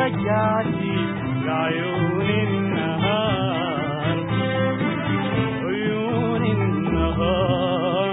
رجعتي لعيون النهار، عيون النهار.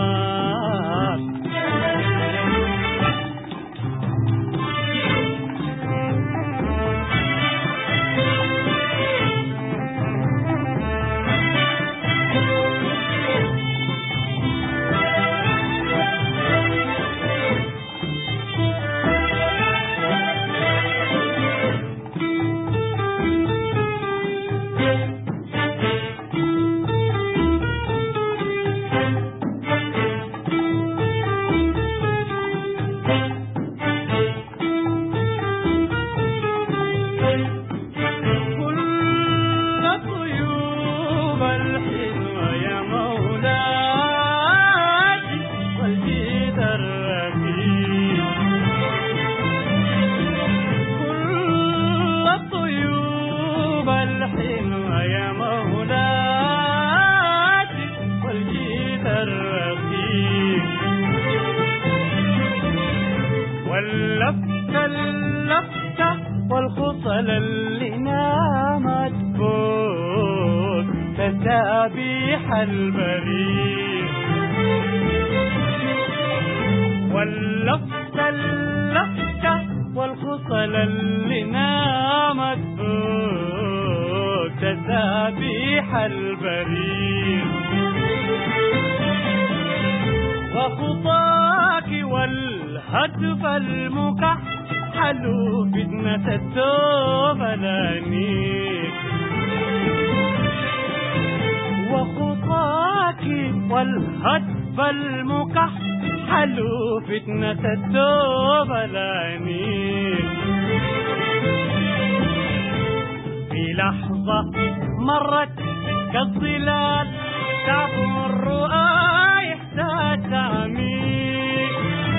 اللفتة والخصل اللي نامت فوق تسابيح البريد، اللفتة والخصل اللي نامت فوق تسابيح البريد، وخطاك والهتف المكحل فتنة التوبلاني، وخطاك والهتف المكحل فتنة التوبلاني. في لحظة مرت كالظلال تعبر رؤاي إحساس عميق،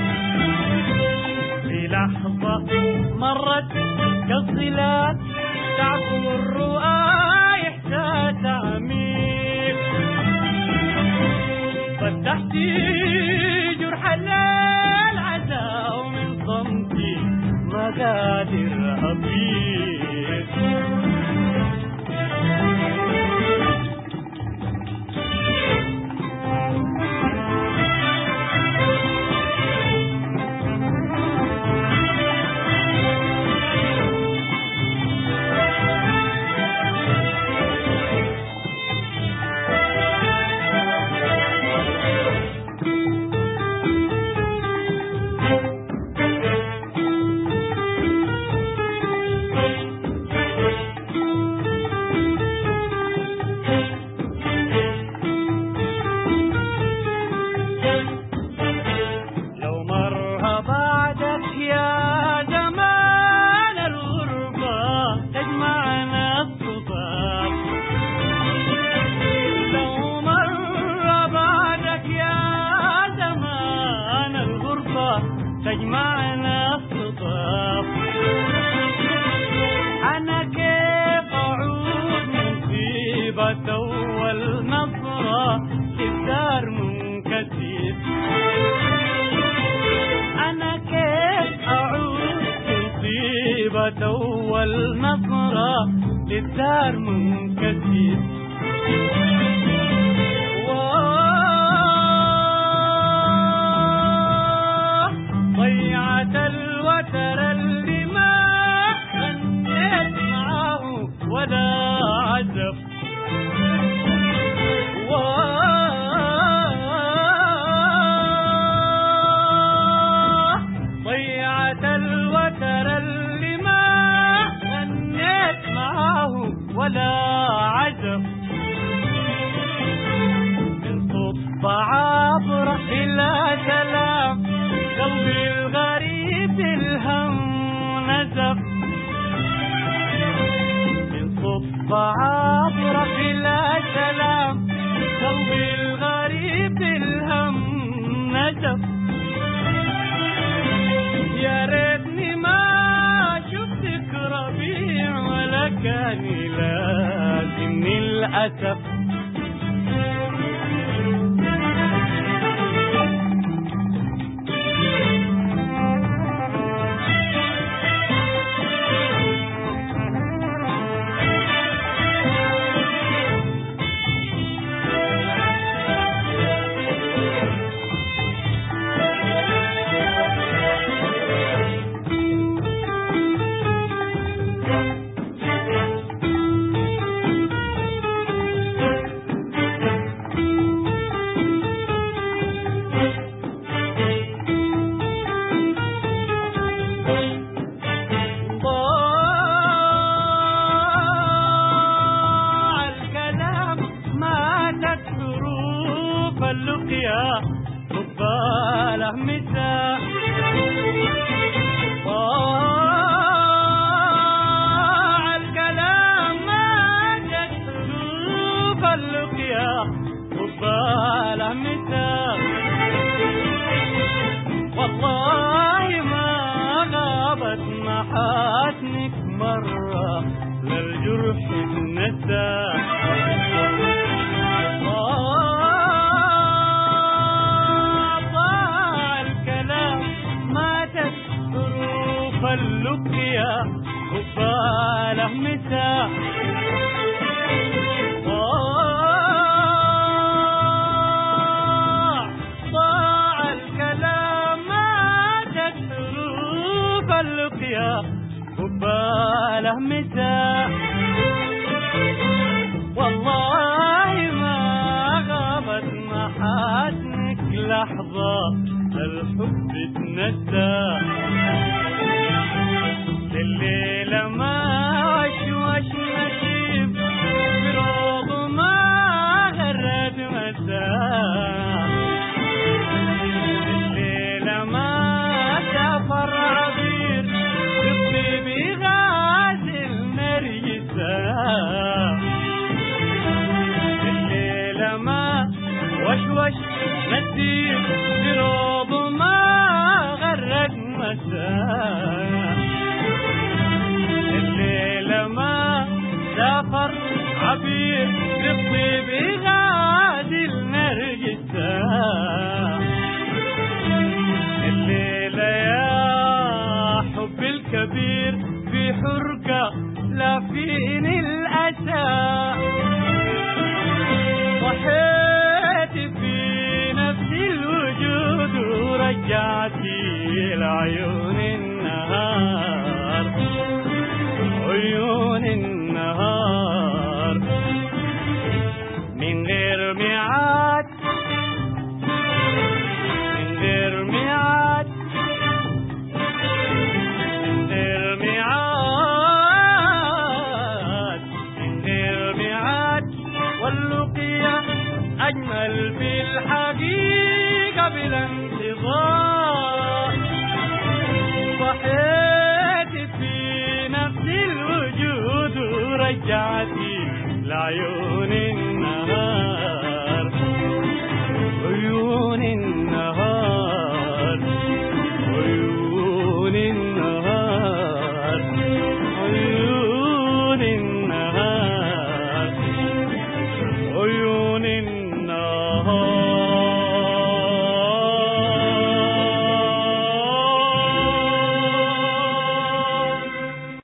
في لحظة مرت كالظلال تعبر رؤاي إحساس عميق. فتحتي جرح الليل عزاء ومن صمتي ما قادر أطيق. تجمعنا الصدف، أنا كيف أعود مصيبة والنصرة للدار منكسر، أنا كيف أعود مصيبة والنصرة للدار منكسر. الوتر اللي ما غنيت معاه ولا عزف، ضيعت الوتر اللي ما غنيت معاه ولا عزف. من صوت عبر إلى سلام قلبي الغريب الهم نزف، من صف عبر إلى سلام قلبي الغريب الهم نزف. يا ريتني ما شفتك ربيع ولا كان لازمني الأسف. محاسنك مرة للجرح اتنسى. ضاع الكلام ماتت حروف اللقيا وباله مساء. ضاع الكلام ماتت حروف اللقيا وباله مساء. والله ما غابت محاسنك لحظة الحب اتنسى. الليلة ما وشوش نسيب بروض ما غرد مساء. الليلة ما سافر عبير بالطيب غازل نرجسا. الليلة ما وشوش نسيب بروض ما غرد مساء. الليلة ما سافر عبير بالطيب غازل نرجسا. الليلة يا حب الكبير في حرقة لا فيني الأسى. صحيت في نفسي الوجود ورجعتي لعيون النهار. عيون النهار من غير ميعاد من غير ميعاد من غير ميعاد من غير ميعاد. واللقيا أجمل في الحقيقة بلا انتظار. صحيت في نفس الوجود ورجعتي لعيون